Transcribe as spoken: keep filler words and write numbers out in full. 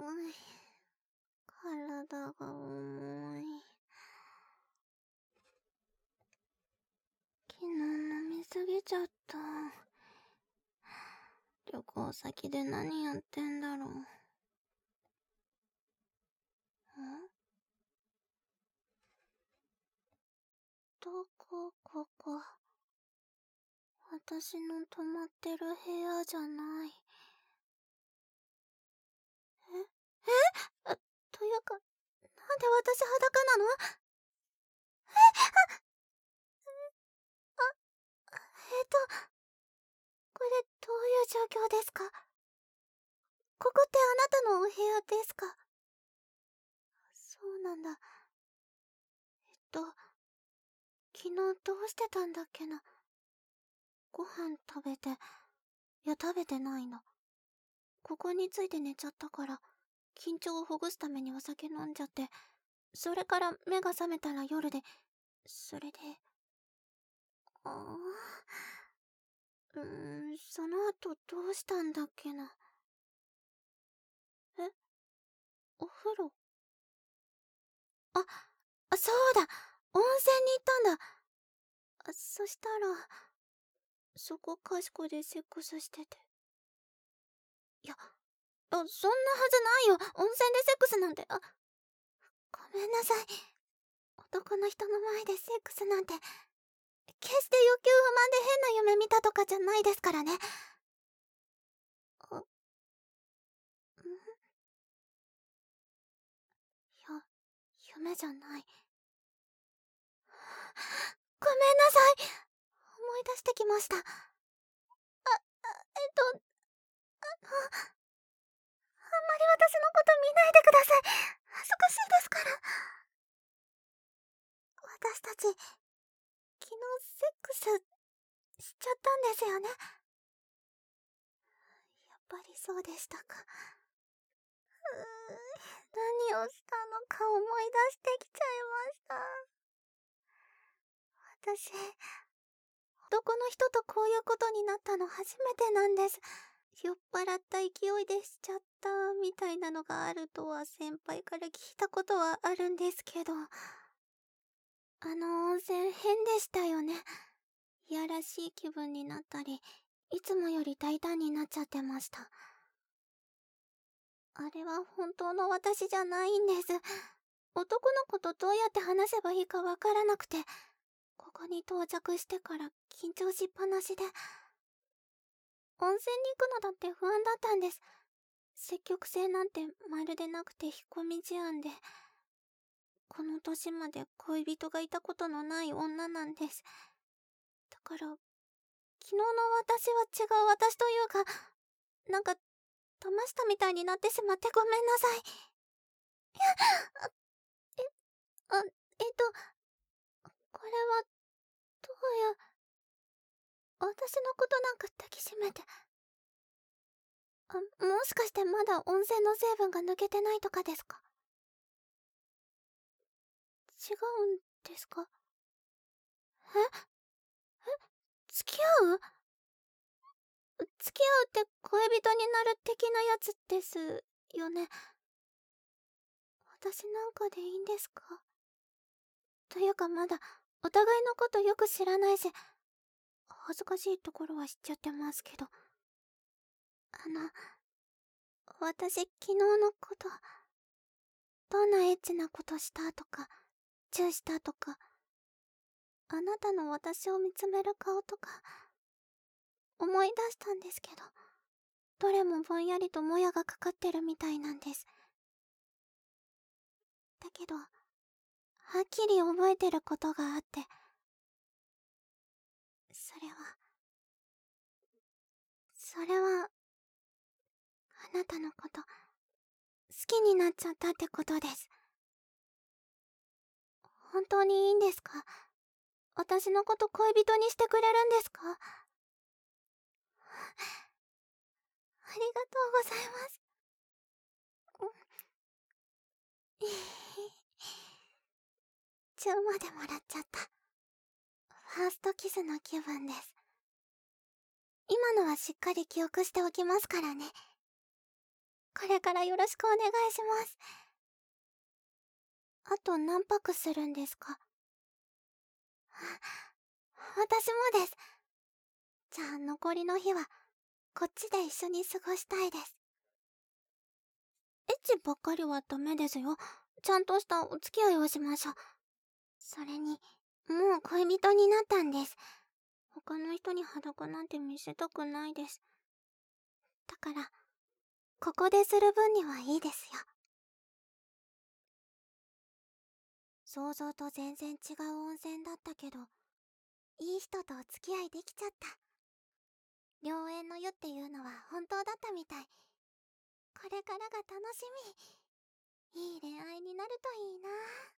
い。体が重い。昨日飲みすぎちゃった。旅行先で何やってんだろう。ん？どこ、ここ。私の泊まってる部屋じゃない。ええというか、なんで私裸なの？えああ、えっと、これどういう状況ですか？ここってあなたのお部屋ですか？そうなんだ。えっと、昨日どうしてたんだっけな。ご飯食べて、いや食べてないの。ここについて寝ちゃったから、緊張をほぐすためにお酒飲んじゃって、それから目が覚めたら夜で、それで、ああ、うーん、その後どうしたんだっけな。え？お風呂？あ、あ、そうだ！温泉に行ったんだ。あ、そしたら、そこかしこでセックスしてて。いや、あ、そんなはずないよ。温泉でセックスなんて、あ、ごめんなさい。男の人の前でセックスなんて、決して欲求不満で変な夢見たとかじゃないですからね。あ、ん？いや、夢じゃない。ごめんなさい。思い出してきました。あ、あえっと、あの、あんまり私のこと見ないでください。恥ずかしいですから。私たち、昨日セックスしちゃったんですよね。やっぱりそうでしたか。うーん、何をしたのか思い出してきちゃいました。私、男の人とこういうことになったの初めてなんです。酔っ払った勢いでしちゃったみたいなのがあるとは先輩から聞いたことはあるんですけど、あの温泉変でしたよね。いやらしい気分になったり、いつもより大胆になっちゃってました。あれは本当の私じゃないんです。男の子とどうやって話せばいいかわからなくて、ここに到着してから緊張しっぱなしで、温泉に行くのだって不安だったんです。積極性なんてまるでなくて引っ込み思案で、この年まで恋人がいたことのない女なんです。だから、昨日の私は違う私というか、なんか、騙したみたいになってしまってごめんなさい。いや、あ、え、あ、えっと、これは、どういう、私のことなんか抱きしめて。あ、もしかしてまだ温泉の成分が抜けてないとかですか？違うんですか？え？え？付き合う？付き合うって恋人になる的なやつですよね。私なんかでいいんですか？というかまだお互いのことよく知らないし、恥ずかしいところは知っちゃってますけど。あの、私昨日のこと、どんなエッチなことしたとか、チューしたとか、あなたの私を見つめる顔とか、思い出したんですけど、どれもぼんやりともやがかかってるみたいなんです。だけど、はっきり覚えてることがあって、それは、それは、あなたのこと、好きになっちゃったってことです。本当にいいんですか？私のこと恋人にしてくれるんですか？ありがとうございます。チューまでもらっちゃった。ファーストキスの気分です。今のはしっかり記憶しておきますからね。 これからよろしくお願いします。あと何泊するんですか？私もです。じゃあ残りの日はこっちで一緒に過ごしたいです。エッチばっかりはダメですよ。ちゃんとしたお付き合いをしましょう。それに、もう恋人になったんです。他の人に裸なんて見せたくないです。だから、ここでする分にはいいですよ。想像と全然違う温泉だったけど、いい人とお付き合いできちゃった。良縁の湯っていうのは本当だったみたい。これからが楽しみ。いい恋愛になるといいな。